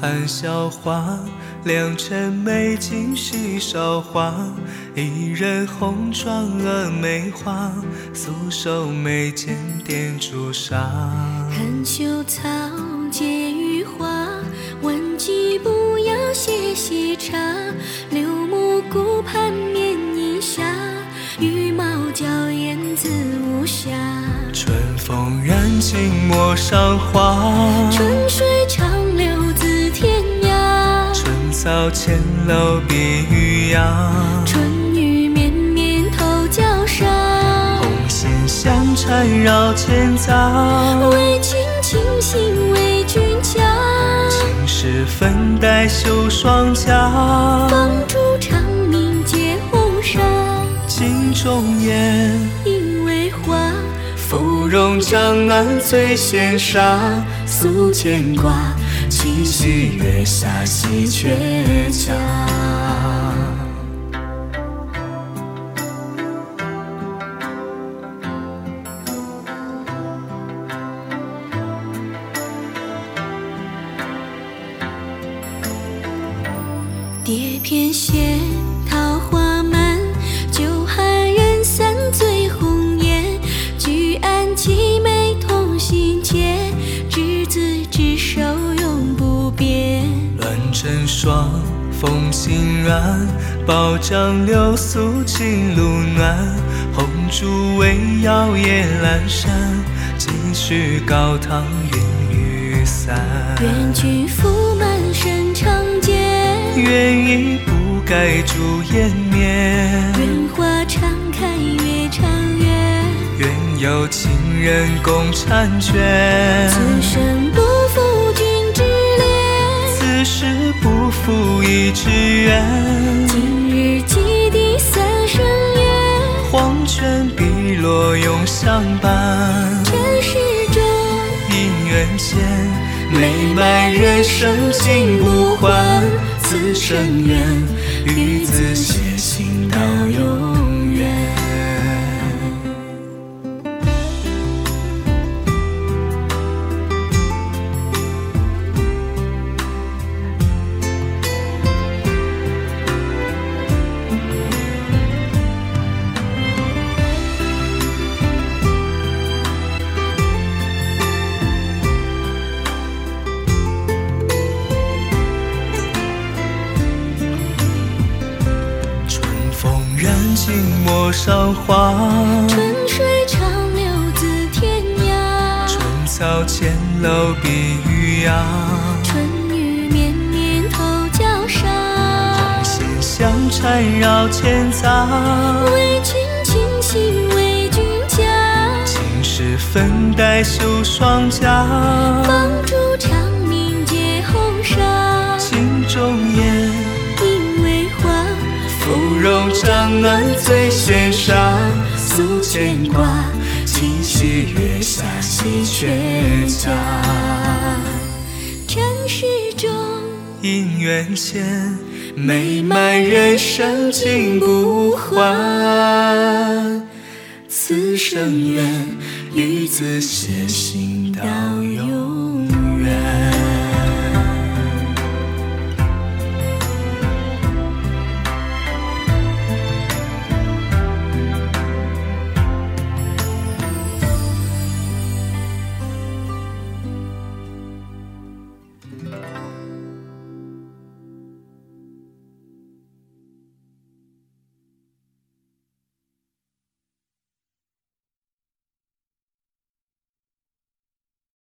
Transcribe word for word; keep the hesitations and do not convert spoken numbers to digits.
含笑话，良辰美景喜韶华。一人红妆峨眉花，素手眉间点朱砂。 含羞草，结余花，问君不要歇息茶。柳木顾盼眠一下，羽毛娇艳自无暇。 春风染尽陌上花， 春水长流自天涯。 春草千楼碧玉芽， 春雨绵绵透娇纱。 红线香缠绕千杂， 为君倾心为君嫁。 青石粉黛绣双颊， 放烛长明结红纱。 镜中燕， 因为花。 芙蓉江岸最羡煞，诉牵挂，七夕月下喜鹊家。 蝶翩跹，桃花满，酒酣人散醉红颜。举案齐眉同心结，执子之手永不变。 乱阵霜，风轻软，宝帐流苏尽露暖。红烛微摇夜阑珊，几许高堂云雨散。 愿君福满身长结， 愿意不改烛颜面。 愿花常开月长圆， 愿有情人共婵娟。 此生不负君之恋， 此世不负一纸缘。 今日及第三生缘， 黄泉碧落永相伴。 尘世中姻缘线，美满人生尽不换。此生愿与子偕行到永远。染尽陌上花， 春水长流自天涯。 春草千楼碧玉芽， 春雨绵绵透娇纱。 红线香缠绕千杂， 为君倾心为君嫁。 青石粉黛绣双颊， 放烛长明结红纱。 镜中燕， 因为花。 芙蓉江岸最羡煞，诉牵挂，七夕月下喜鹊家。 尘世中姻缘线，美满人生尽不换。此生愿与子偕行到永远。